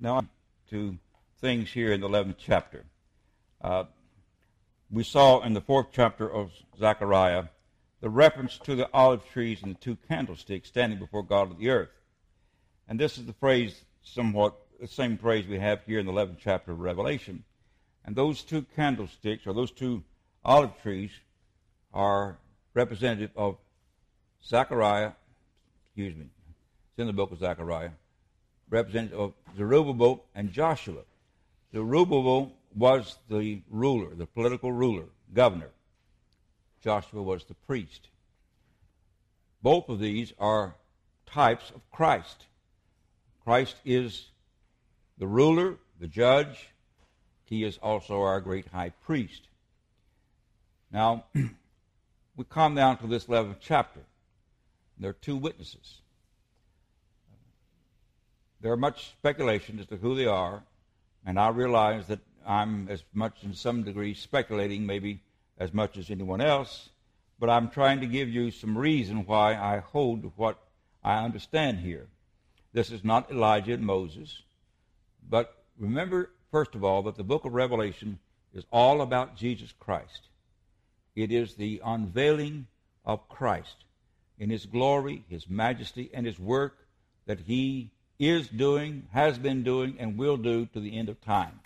Now to things here in the 11th chapter. We saw in the 4th chapter of Zechariah the reference to the olive trees and the two candlesticks standing before God of the earth. And this is the phrase, somewhat the same phrase we have here in the 11th chapter of Revelation. And those two candlesticks, or those two olive trees, are representative of it's in the book of Zechariah, representative of Zerubbabel and Joshua. Zerubbabel was the ruler, the political ruler, governor. Joshua was the priest. Both of these are types of Christ. Christ is the ruler, the judge. He is also our great high priest. Now, we come down to this 11th chapter. There are two witnesses. There are much speculation as to who they are, and I realize that I'm as much in some degree speculating maybe as much as anyone else, but I'm trying to give you some reason why I hold to what I understand here. This is not Elijah and Moses, but remember, first of all, that the book of Revelation is all about Jesus Christ. It is the unveiling of Christ in his glory, his majesty, and his work that he is doing, has been doing, and will do to the end of time.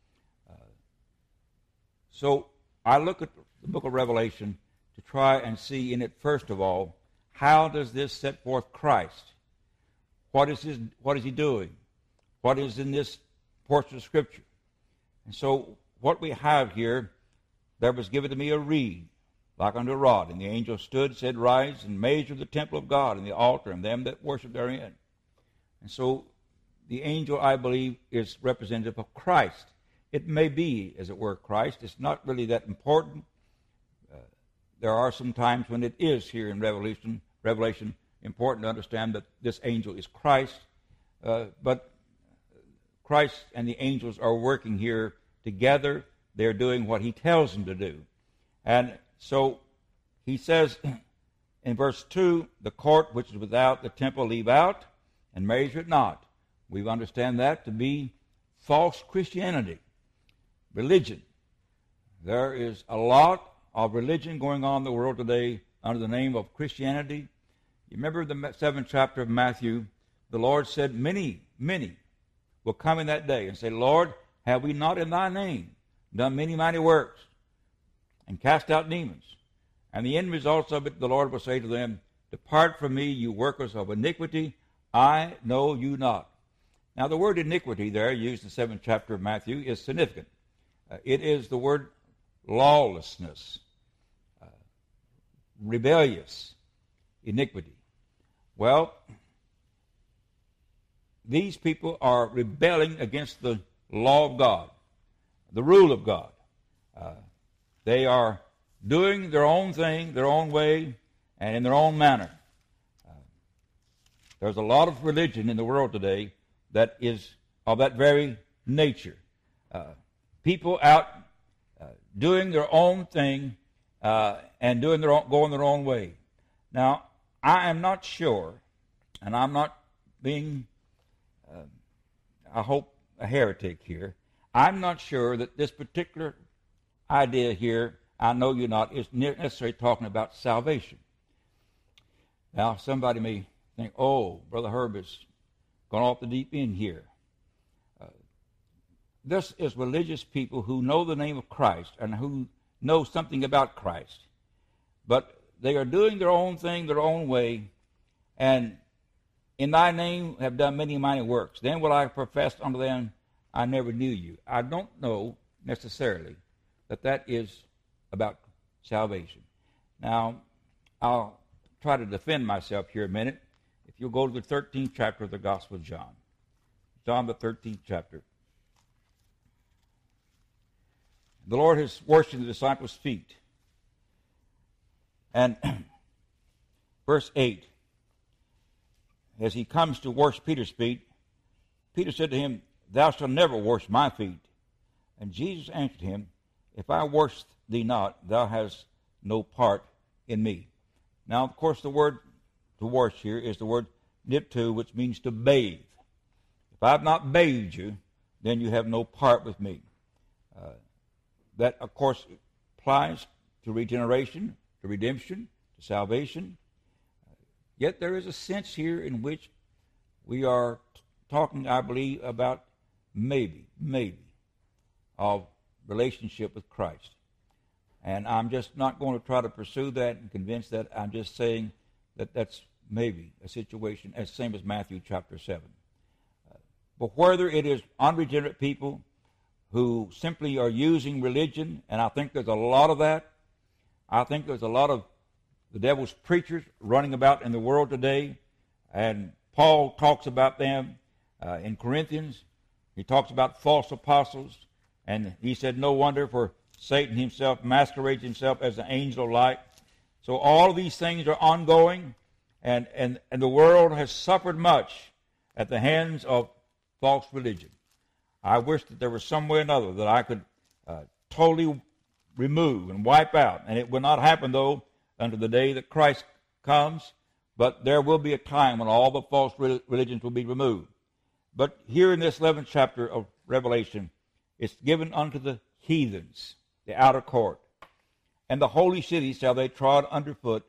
So I look at the book of Revelation to try and see in it, first of all, how does this set forth Christ? What is he doing? What is in this portion of Scripture? And so what we have here, there was given to me a reed, like unto a rod. And the angel stood, said, Rise and measure the temple of God and the altar and them that worship therein. And so the angel, I believe, is representative of Christ. It may be, as it were, Christ. It's not really that important. There are some times when it is here in Revelation important to understand that this angel is Christ. But Christ and the angels are working here together. They're doing what he tells them to do. And so he says in verse 2, the court which is without the temple leave out, and measure it not. We understand that to be false Christianity, religion. There is a lot of religion going on in the world today under the name of Christianity. You remember the 7th chapter of Matthew, the Lord said, many will come in that day and say, Lord, have we not in thy name done many mighty works and cast out demons? And the end results of it, the Lord will say to them, Depart from me, you workers of iniquity, I know you not. Now, the word iniquity there, used in the 7th chapter of Matthew, is significant. It is the word lawlessness, rebellious, iniquity. Well, these people are rebelling against the law of God, the rule of God. They are doing their own thing, their own way, and in their own manner. There's a lot of religion in the world today that is of that very nature. People out doing their own thing and going their own way. Now, I am not sure, and I'm not being, I hope, a heretic here. I'm not sure that this particular idea here, I know you're not, is necessarily talking about salvation. Now, somebody may think, oh, Brother Herb has gone off the deep end here. This is religious people who know the name of Christ and who know something about Christ. But they are doing their own thing, their own way, and in thy name have done many mighty works. Then will I profess unto them, I never knew you. I don't know necessarily that is about salvation. Now, I'll try to defend myself here a minute. If you'll go to the 13th chapter of the Gospel of John. John, the 13th chapter. The Lord is washing the disciples' feet. And verse 8, as he comes to wash Peter's feet, Peter said to him, Thou shalt never wash my feet. And Jesus answered him, If I wash thee not, thou hast no part in me. Now, of course, the word to wash here is the word niptu, which means to bathe. If I have not bathed you, then you have no part with me. That, of course, applies to regeneration, to redemption, to salvation. Yet there is a sense here in which we are talking, I believe, about maybe, of relationship with Christ. And I'm just not going to try to pursue that and convince that. I'm just saying that that's maybe a situation as same as Matthew chapter 7. But whether it is unregenerate people who simply are using religion, and I think there's a lot of that. I think there's a lot of the devil's preachers running about in the world today, and Paul talks about them in Corinthians. He talks about false apostles, and he said, no wonder, for Satan himself masquerades himself as an angel of light. So all of these things are ongoing, and the world has suffered much at the hands of false religion. I wish that there was some way or another that I could totally remove and wipe out. And it will not happen, though, until the day that Christ comes. But there will be a time when all the false religions will be removed. But here in this 11th chapter of Revelation, it's given unto the heathens, the outer court. And the holy city shall they trod underfoot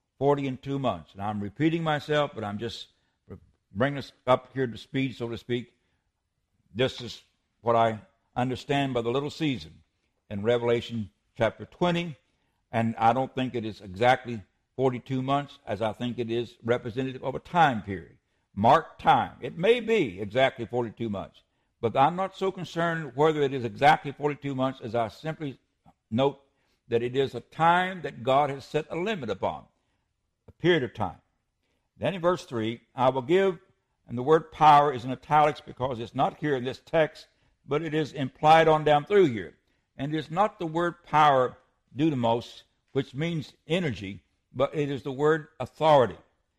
42 months. And I'm repeating myself, but I'm just bringing us up here to speed, so to speak. This is what I understand by the little season in Revelation chapter 20, and I don't think it is exactly 42 months, as I think it is representative of a time period, marked time. It may be exactly 42 months, but I'm not so concerned whether it is exactly 42 months as I simply note that it is a time that God has set a limit upon, a period of time. Then in verse 3, I will give, and the word power is in italics because it's not here in this text, but it is implied on down through here. And it is not the word power, dunamos, which means energy, but it is the word authority.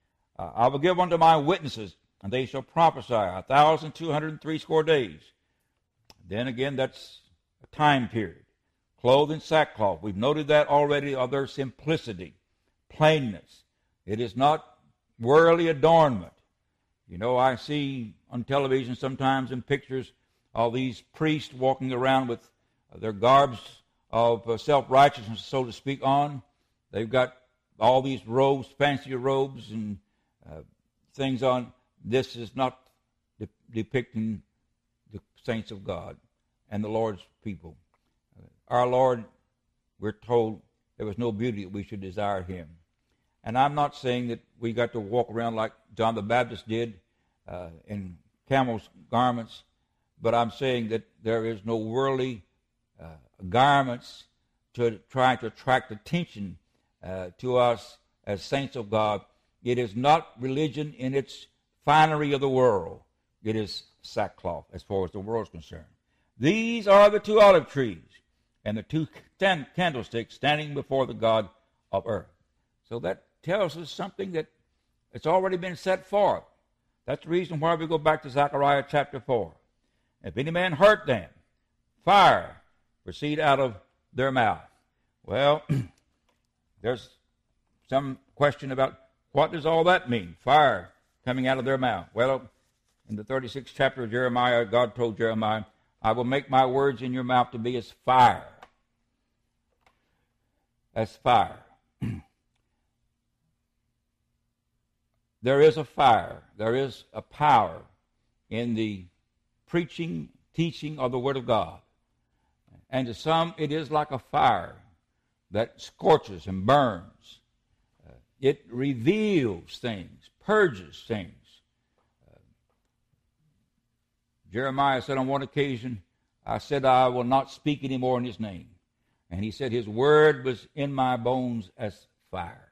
I will give unto my witnesses, and they shall prophesy 1,260 days. Then again, that's a time period. Clothed in sackcloth. We've noted that already of their simplicity, plainness. It is not worldly adornment. You know, I see on television sometimes in pictures all these priests walking around with their garbs of self-righteousness, so to speak, on. They've got all these robes, fancy robes and things on. This is not depicting the saints of God and the Lord's people. Our Lord, we're told, there was no beauty that we should desire him. And I'm not saying that we got to walk around like John the Baptist did in camel's garments, but I'm saying that there is no worldly garments to try to attract attention to us as saints of God. It is not religion in its finery of the world. It is sackcloth as far as the world is concerned. These are the two olive trees and the two candlesticks standing before the God of earth. So that tells us something that it's already been set forth. That's the reason why we go back to Zechariah chapter 4. If any man hurt them, fire proceed out of their mouth. Well, there's some question about what does all that mean, fire coming out of their mouth. Well, in the 36th chapter of Jeremiah, God told Jeremiah, I will make my words in your mouth to be as fire. As fire. There is a fire, there is a power in the preaching, teaching of the Word of God. And to some, it is like a fire that scorches and burns. It reveals things, purges things. Jeremiah said on one occasion, I said, I will not speak anymore in his name. And he said, his word was in my bones as fire.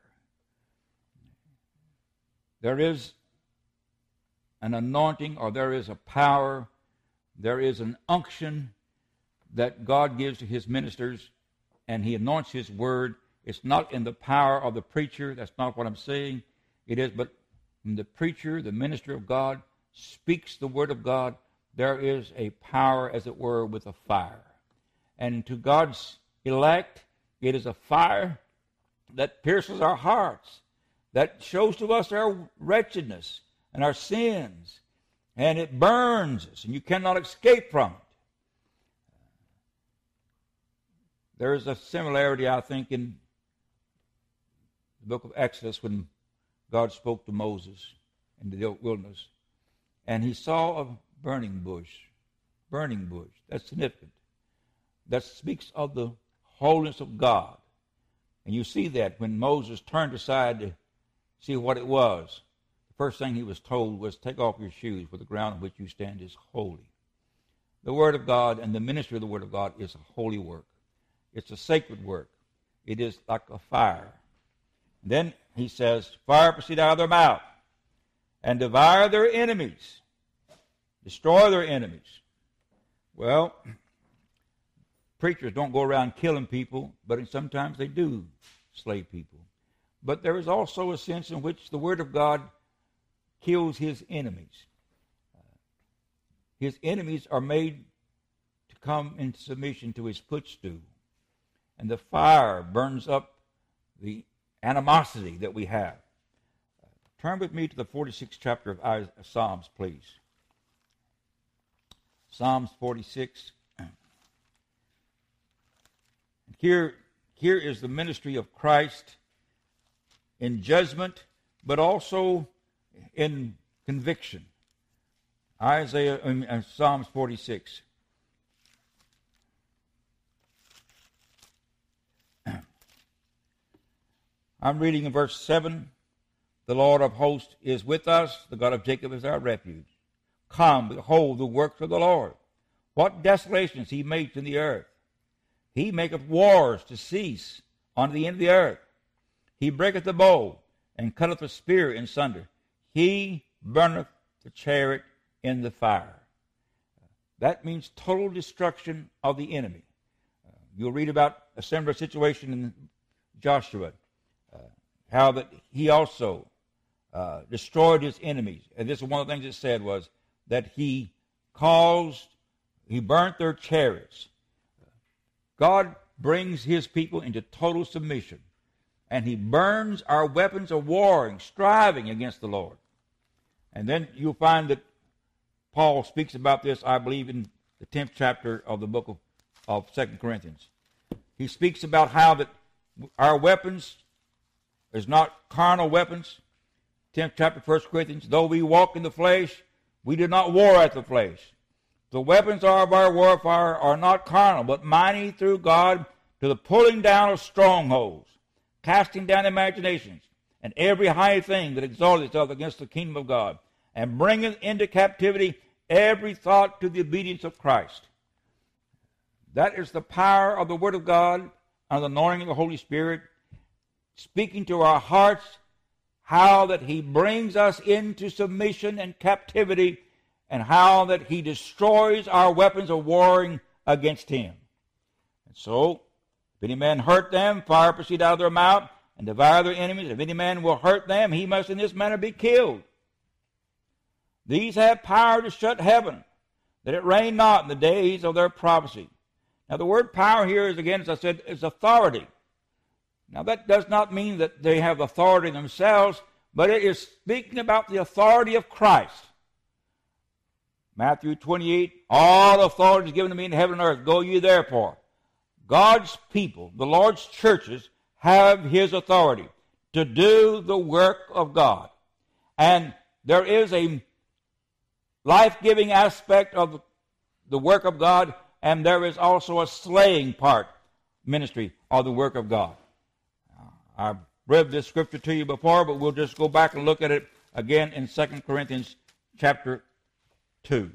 There is an anointing, or there is a power, there is an unction that God gives to his ministers, and he anoints his word. It's not in the power of the preacher. That's not what I'm saying. It is, but when the preacher, the minister of God, speaks the word of God, there is a power, as it were, with a fire. And to God's elect, it is a fire that pierces our hearts, that shows to us our wretchedness and our sins. and it burns us, and you cannot escape from it. There is a similarity, I think, in the book of Exodus when God spoke to Moses in the wilderness, and he saw a burning bush. Burning bush. That's significant. That speaks of the holiness of God. And you see that when Moses turned aside to see what it was, the first thing he was told was, take off your shoes, for the ground on which you stand is holy. The Word of God and the ministry of the Word of God is a holy work. It's a sacred work. It is like a fire. And then he says, fire proceed out of their mouth and devour their enemies, destroy their enemies. Well, preachers don't go around killing people, but sometimes they do slay people. But there is also a sense in which the Word of God kills his enemies. His enemies are made to come into submission to his footstool. And the fire burns up the animosity that we have. Turn with me to the 46th chapter of Psalms, please. Psalms 46. Here is the ministry of Christ in judgment, but also in conviction. Psalms 46. I'm reading in verse 7. The Lord of hosts is with us. The God of Jacob is our refuge. Come, behold the works of the Lord. What desolations he makes in the earth. He maketh wars to cease on the end of the earth. He breaketh the bow and cutteth the spear in sunder. He burneth the chariot in the fire. That means total destruction of the enemy. You'll read about a similar situation in Joshua, how that he also destroyed his enemies. And this is one of the things it said was that he burnt their chariots. God brings his people into total submission, and he burns our weapons of warring, striving against the Lord. And then you'll find that Paul speaks about this, I believe, in the 10th chapter of the book of 2 Corinthians. He speaks about how that our weapons is not carnal weapons. 10th chapter, 1 Corinthians, though we walk in the flesh, we do not war at the flesh. The weapons of our warfare are not carnal, but mighty through God to the pulling down of strongholds, casting down imaginations, and every high thing that exalts itself against the kingdom of God, and bringing into captivity every thought to the obedience of Christ. That is the power of the Word of God and the anointing of the Holy Spirit, speaking to our hearts how that he brings us into submission and captivity, and how that he destroys our weapons of warring against him. And so, if any man hurt them, fire proceed out of their mouth, and devour their enemies. If any man will hurt them, he must in this manner be killed. These have power to shut heaven, that it rain not in the days of their prophecy. Now the word power here is, again, as I said, is authority. Now that does not mean that they have authority themselves, but it is speaking about the authority of Christ. Matthew 28, all authority is given to me in heaven and earth. Go ye therefore. God's people, the Lord's churches, have his authority to do the work of God. And there is a life-giving aspect of the work of God, and there is also a slaying part, ministry of the work of God. I've read this scripture to you before, but we'll just go back and look at it again in 2 Corinthians chapter 2.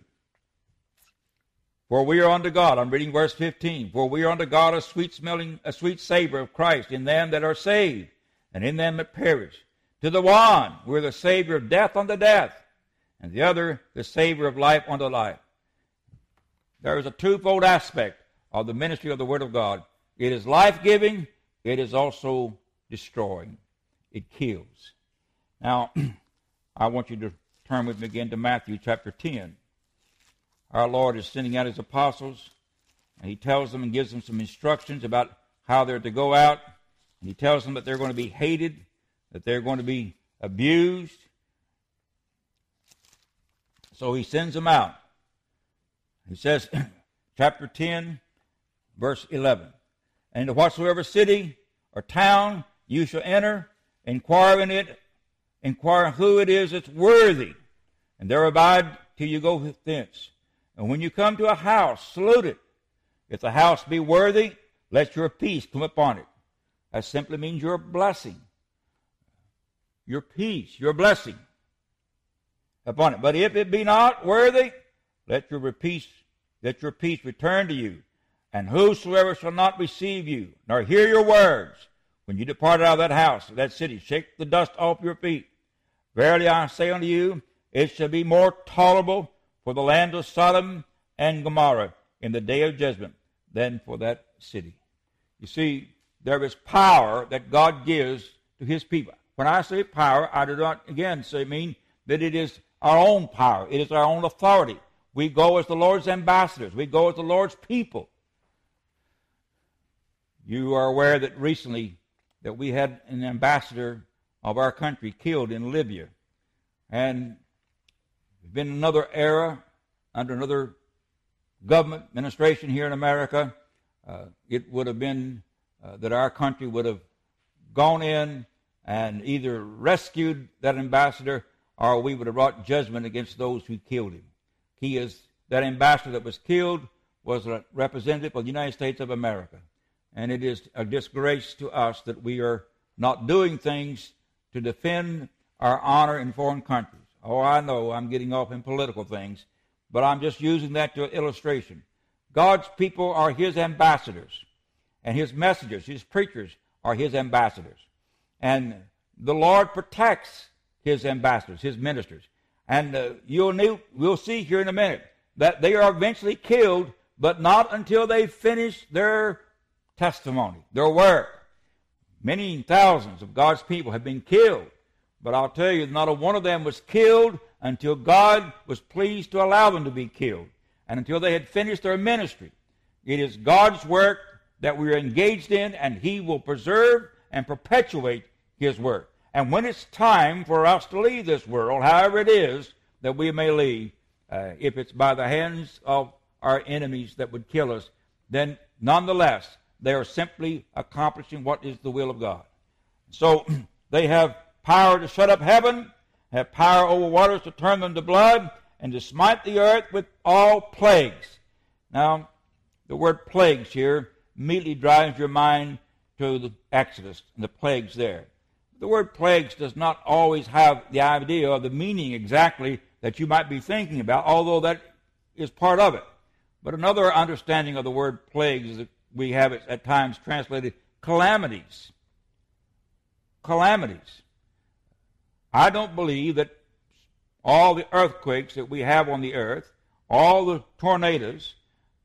For we are unto God, I'm reading verse 15, for we are unto God a sweet savor of Christ in them that are saved, and in them that perish. To the one, we're the Savior of death unto death, and the other, the Savior of life unto life. There is a twofold aspect of the ministry of the Word of God. It is life-giving, it is also destroying. It kills. Now, I want you to turn with me again to Matthew chapter 10. Our Lord is sending out his apostles, and he tells them and gives them some instructions about how they're to go out. And he tells them that they're going to be hated, that they're going to be abused. So he sends them out. He says, chapter 10, verse 11, "And into whatsoever city or town you shall enter, inquire in it, inquire who it is that's worthy, and there abide till you go thence. And when you come to a house, salute it. If the house be worthy, let your peace come upon it." That simply means your blessing. Your peace, your blessing upon it. "But if it be not worthy, let your peace return to you. And whosoever shall not receive you, nor hear your words, when you depart out of that house, that city, shake the dust off your feet. Verily I say unto you, it shall be more tolerable for the land of Sodom and Gomorrah in the day of judgment than for that city." You see, there is power that God gives to his people. When I say power, I do not, again, mean that it is our own power. It is our own authority. We go as the Lord's ambassadors. We go as the Lord's people. You are aware that recently that we had an ambassador of our country killed in Libya. And there's been another era under another government administration here in America. It would have been that our country would have gone in and either rescued that ambassador or we would have brought judgment against those who killed him. That ambassador that was killed was a representative of the United States of America. And it is a disgrace to us that we are not doing things to defend our honor in foreign countries. Oh, I know I'm getting off in political things, but I'm just using that to illustration. God's people are his ambassadors, and his messengers, his preachers, are his ambassadors. And the Lord protects his ambassadors, his ministers. And we'll see here in a minute that they are eventually killed, but not until they finish their testimony, their work. Many thousands of God's people have been killed, but I'll tell you, not a one of them was killed until God was pleased to allow them to be killed, and until they had finished their ministry. It is God's work that we are engaged in, and he will preserve and perpetuate his work. And when it's time for us to leave this world, however it is that we may leave, if it's by the hands of our enemies that would kill us, then nonetheless, they are simply accomplishing what is the will of God. So they have power to shut up heaven, have power over waters to turn them to blood, and to smite the earth with all plagues. Now, the word plagues here immediately drives your mind to the Exodus and the plagues there. The word plagues does not always have the idea of the meaning exactly that you might be thinking about, although that is part of it. But another understanding of the word plagues is that we have it at times translated calamities. Calamities. I don't believe that all the earthquakes that we have on the earth, all the tornadoes,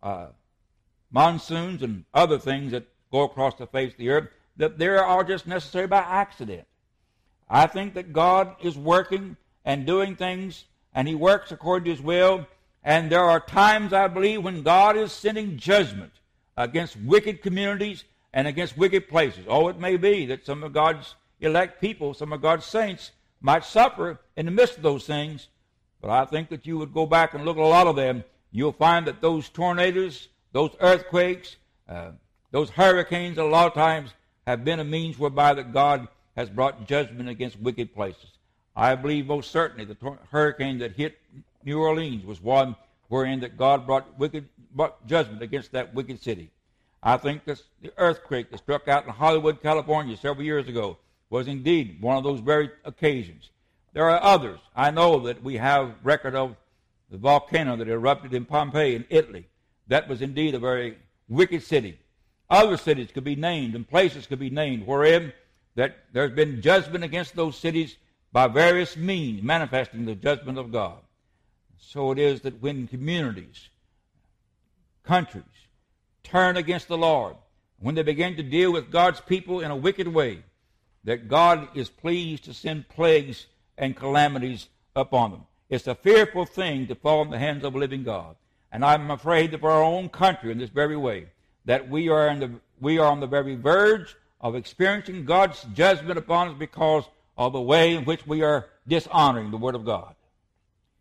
monsoons, and other things that go across the face of the earth, that they are just necessary by accident. I think that God is working and doing things, and he works according to his will, and there are times, I believe, when God is sending judgment against wicked communities and against wicked places. Oh, it may be that some of God's elect people, some of God's saints, might suffer in the midst of those things, but I think that you would go back and look at a lot of them, you'll find that those tornadoes, those earthquakes, those hurricanes, a lot of times have been a means whereby that God has brought judgment against wicked places. I believe most certainly the hurricane that hit New Orleans was one wherein that God brought judgment against that wicked city. I think the earthquake that struck out in Hollywood, California several years ago was indeed one of those very occasions. There are others. I know that we have record of the volcano that erupted in Pompeii in Italy. That was indeed a very wicked city. Other cities could be named and places could be named wherein that there's been judgment against those cities by various means, manifesting the judgment of God. So it is that when communities, countries, turn against the Lord, when they begin to deal with God's people in a wicked way, that God is pleased to send plagues and calamities upon them. It's a fearful thing to fall in the hands of a living God. And I'm afraid that for our own country in this very way, that we are on the very verge of experiencing God's judgment upon us because of the way in which we are dishonoring the Word of God.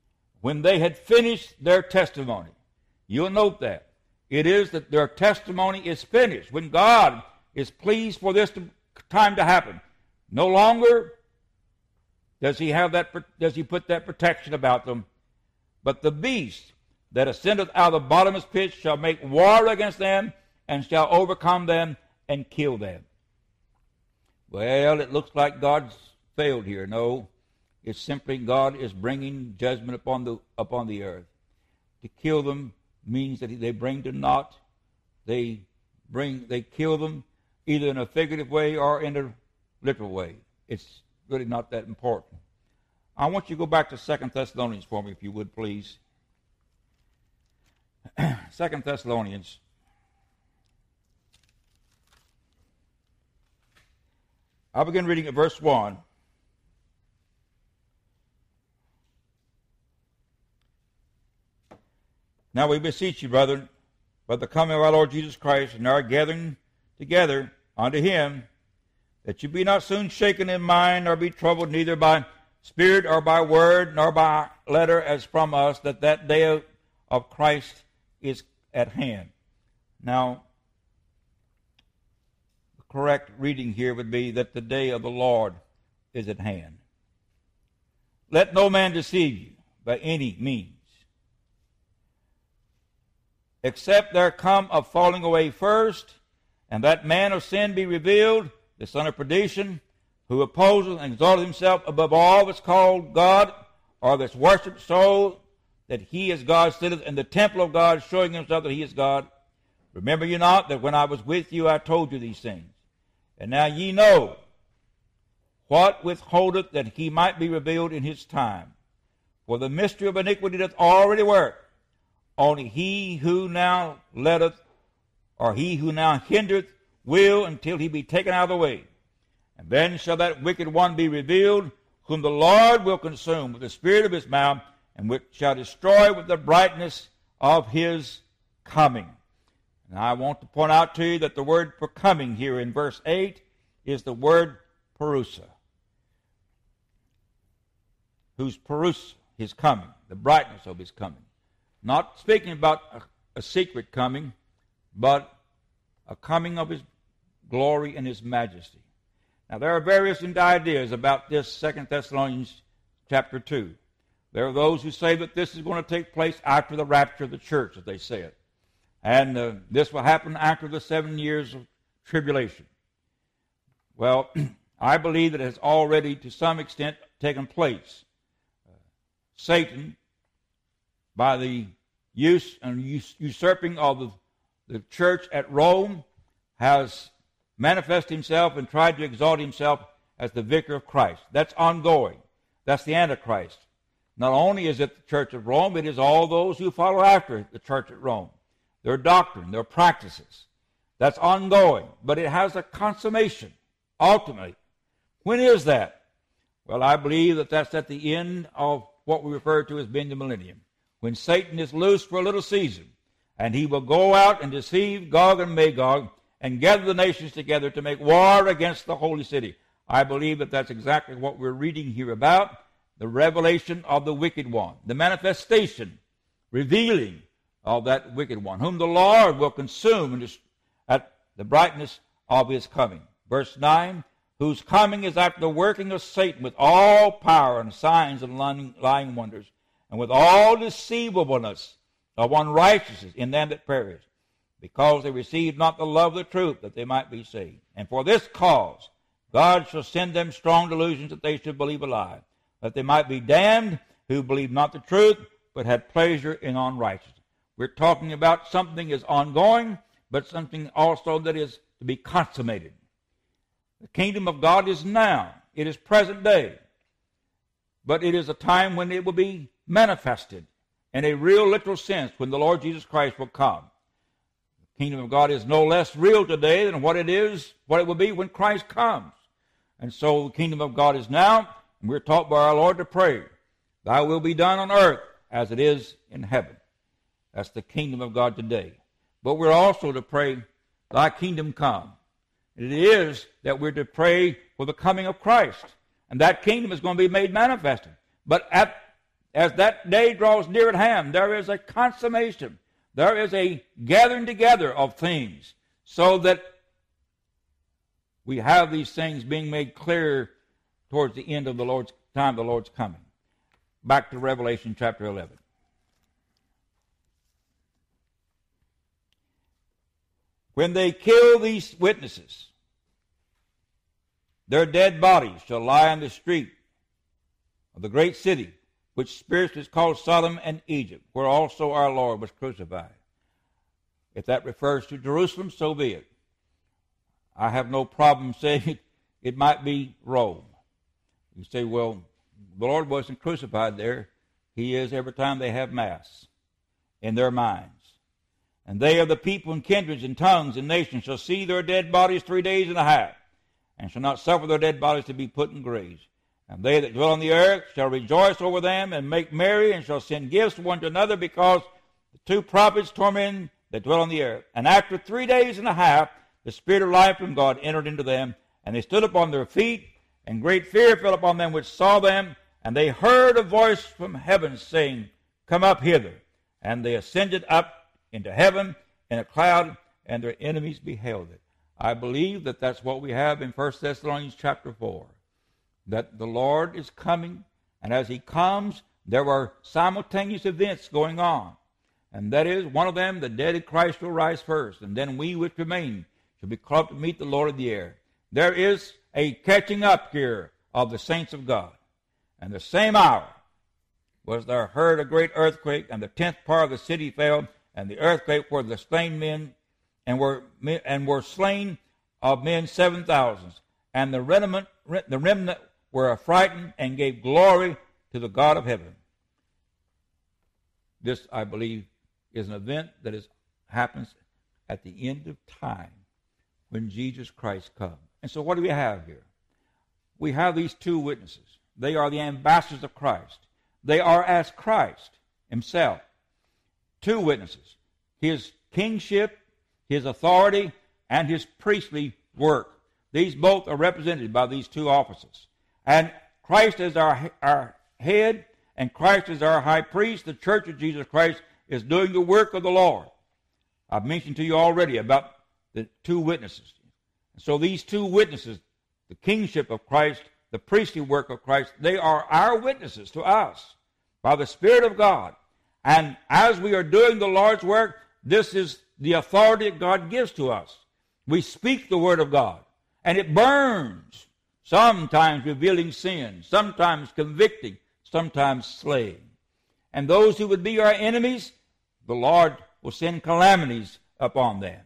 when they had finished their testimony. You'll note that. It is that their testimony is finished. When God is pleased for this time to happen, no longer does he put that protection about them, but the beast that ascendeth out of the bottomless pit shall make war against them, and shall overcome them and kill them. Well, it looks like God's failed here. No, it's simply God is bringing judgment upon the earth. To kill them means that they bring to naught. They kill them either in a figurative way or in a literal way. It's really not that important. I want you to go back to 2 Thessalonians for me, if you would, please. 2 Thessalonians. I'll begin reading at verse 1. Now we beseech you, brethren, by the coming of our Lord Jesus Christ and our gathering together unto him, that you be not soon shaken in mind, nor be troubled neither by spirit or by word, nor by letter as from us, that day of Christ is at hand. Now, the correct reading here would be that the day of the Lord is at hand. Let no man deceive you by any means, except there come a falling away first, and that man of sin be revealed, the son of perdition, who opposes and exalteth himself above all that's called God, or that's worshipped, so that he as God sitteth in the temple of God, showing himself that he is God. Remember you not that when I was with you I told you these things? And now ye know what withholdeth that he might be revealed in his time. For the mystery of iniquity doth already work. Only he who now letteth, or he who now hindereth, will until he be taken out of the way. And then shall that wicked one be revealed, whom the Lord will consume with the spirit of his mouth, and which shall destroy with the brightness of his coming. And I want to point out to you that the word for coming here in verse 8 is the word parousia. Whose parousia, his coming, the brightness of his coming. Not speaking about a secret coming, but a coming of his glory and his majesty. Now, there are various ideas about this 2 Thessalonians chapter 2. There are those who say that this is going to take place after the rapture of the church, as they say it. And this will happen after the 7 years of tribulation. Well, I believe that it has already, to some extent, taken place. Satan, by the use and usurping of the church at Rome, has manifested himself and tried to exalt himself as the vicar of Christ. That's ongoing. That's the Antichrist. Not only is it the church of Rome, it is all those who follow after the church at Rome. Their doctrine, their practices. That's ongoing. But it has a consummation, ultimately. When is that? Well, I believe that that's at the end of what we refer to as being the millennium. When Satan is loose for a little season, and he will go out and deceive Gog and Magog and gather the nations together to make war against the holy city. I believe that that's exactly what we're reading here about, the revelation of the wicked one, the manifestation, revealing of that wicked one, whom the Lord will consume at the brightness of his coming. Verse 9, whose coming is after the working of Satan with all power and signs and lying wonders, and with all deceivableness of unrighteousness in them that perish, because they received not the love of the truth, that they might be saved. And for this cause God shall send them strong delusions, that they should believe a lie, that they might be damned who believed not the truth, but had pleasure in unrighteousness. We're talking about something is ongoing, but something also that is to be consummated. The kingdom of God is now. It is present day. But it is a time when it will be manifested in a real literal sense when the Lord Jesus Christ will come. The kingdom of God is no less real today than what it will be when Christ comes. And so the kingdom of God is now, and we're taught by our Lord to pray, thy will be done on earth as it is in heaven. That's the kingdom of God today. But we're also to pray, thy kingdom come. And it is that we're to pray for the coming of Christ. And that kingdom is going to be made manifested. But at as that day draws near at hand, there is a consummation. There is a gathering together of things so that we have these things being made clear towards the end of the Lord's time, the Lord's coming. Back to Revelation chapter 11. When they kill these witnesses, their dead bodies shall lie in the street of the great city, which spiritually is called Sodom and Egypt, where also our Lord was crucified. If that refers to Jerusalem, so be it. I have no problem saying it might be Rome. You say, well, the Lord wasn't crucified there. He is every time they have Mass in their minds. And they of the people and kindreds and tongues and nations shall see their dead bodies 3 days and a half, and shall not suffer their dead bodies to be put in graves. And they that dwell on the earth shall rejoice over them and make merry, and shall send gifts one to another, because the two prophets tormented that dwell on the earth. And after 3 days and a half, the Spirit of life from God entered into them, and they stood upon their feet, and great fear fell upon them which saw them, and they heard a voice from heaven saying, Come up hither. And they ascended up into heaven in a cloud, and their enemies beheld it. I believe that that's what we have in 1 Thessalonians chapter 4, that the Lord is coming, and as he comes, there are simultaneous events going on. And that is, one of them, the dead in Christ will rise first, and then we which remain shall be caught up to meet the Lord in the air. There is a catching up here of the saints of God. And the same hour was there heard a great earthquake, and the 10th part of the city fell, and the earthquake were the slain men, and were slain of men 7,000. And the remnant were affrighted and gave glory to the God of heaven. This, I believe, is an event that happens at the end of time when Jesus Christ comes. And so what do we have here? We have these two witnesses. They are the ambassadors of Christ. They are as Christ himself. Two witnesses. His kingship, his authority, and his priestly work. These both are represented by these two offices. And Christ is our head, and Christ is our high priest. The church of Jesus Christ is doing the work of the Lord. I've mentioned to you already about the two witnesses. So these two witnesses, the kingship of Christ, the priestly work of Christ, they are our witnesses to us by the Spirit of God. And as we are doing the Lord's work, this is the authority that God gives to us. We speak the word of God, and it burns, sometimes revealing sin, sometimes convicting, sometimes slaying. And those who would be our enemies, the Lord will send calamities upon them.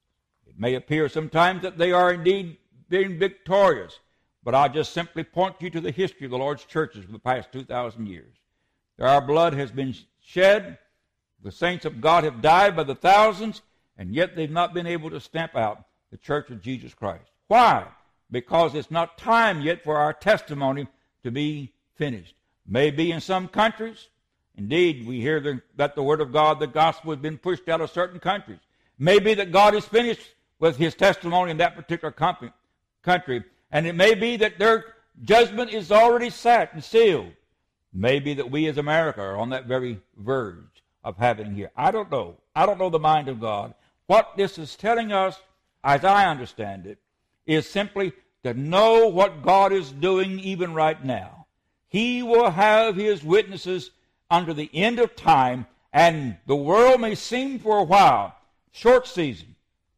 It may appear sometimes that they are indeed being victorious, but I'll just simply point you to the history of the Lord's churches for the past 2,000 years. Our blood has been shed. The saints of God have died by the thousands, and yet they've not been able to stamp out the church of Jesus Christ. Why? Because it's not time yet for our testimony to be finished. Maybe in some countries, indeed, we hear that the word of God, the gospel, has been pushed out of certain countries. Maybe that God is finished with his testimony in that particular country, and it may be that their judgment is already set and sealed. Maybe that we as America are on that very verge of having here. I don't know. I don't know the mind of God. What this is telling us, as I understand it, is simply to know what God is doing even right now. He will have his witnesses unto the end of time, and the world may seem for a while, short season,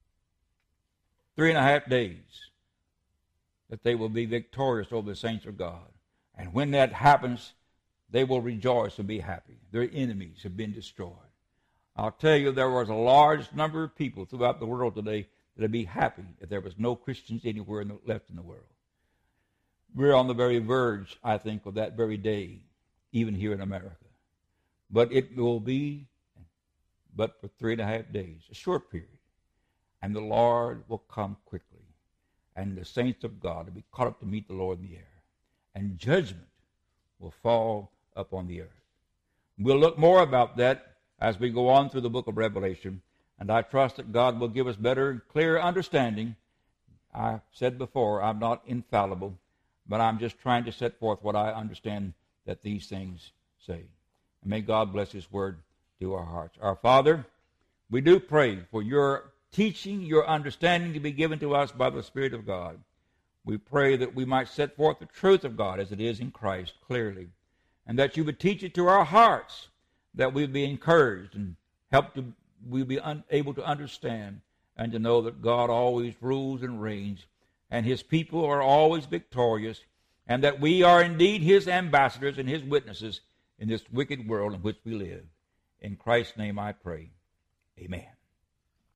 3.5 days, that they will be victorious over the saints of God. And when that happens, they will rejoice and be happy. Their enemies have been destroyed. I'll tell you, there was a large number of people throughout the world today that would be happy if there was no Christians anywhere left in the world. We're on the very verge, I think, of that very day, even here in America. But it will be but for 3.5 days, a short period. And the Lord will come quickly. And the saints of God will be caught up to meet the Lord in the air. And judgment will fall upon the earth. We'll look more about that as we go on through the book of Revelation. And I trust that God will give us better and clearer understanding. I said before, I'm not infallible, but I'm just trying to set forth what I understand that these things say. And may God bless his word to our hearts. Our Father, we do pray for your teaching, your understanding to be given to us by the Spirit of God. We pray that we might set forth the truth of God as it is in Christ clearly, and that you would teach it to our hearts, that we would be encouraged and we be able to understand and to know that God always rules and reigns, and his people are always victorious, and that we are indeed his ambassadors and his witnesses in this wicked world in which we live. In Christ's name I pray. Amen.